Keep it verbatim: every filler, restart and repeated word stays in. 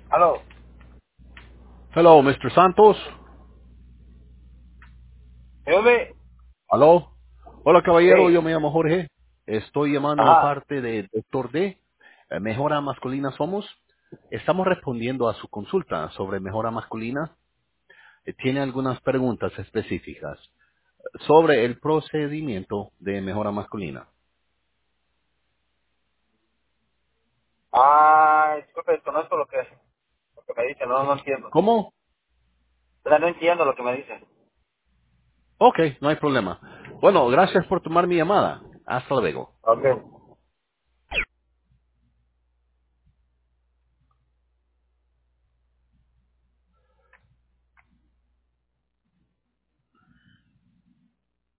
Aló, Hello, mister Santos. dígame. Aló. Hola, caballero. Yo Sí. me llamo Jorge. Estoy llamando de Ajá. parte de Doctor D. eh, Mejora Masculina Somos. Estamos respondiendo a su consulta sobre mejora masculina. Eh, Tiene algunas preguntas específicas sobre el procedimiento de mejora masculina. Ah, disculpe, desconozco lo que, lo que me dice, no, no entiendo. ¿Cómo? O sea, no entiendo lo que me dice. Ok, no hay problema. Bueno, gracias por tomar mi llamada. Hasta luego. Ok.